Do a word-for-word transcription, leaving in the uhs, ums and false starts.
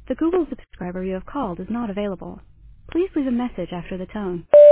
The Google subscriber you have called is not available. Please leave a message after the tone.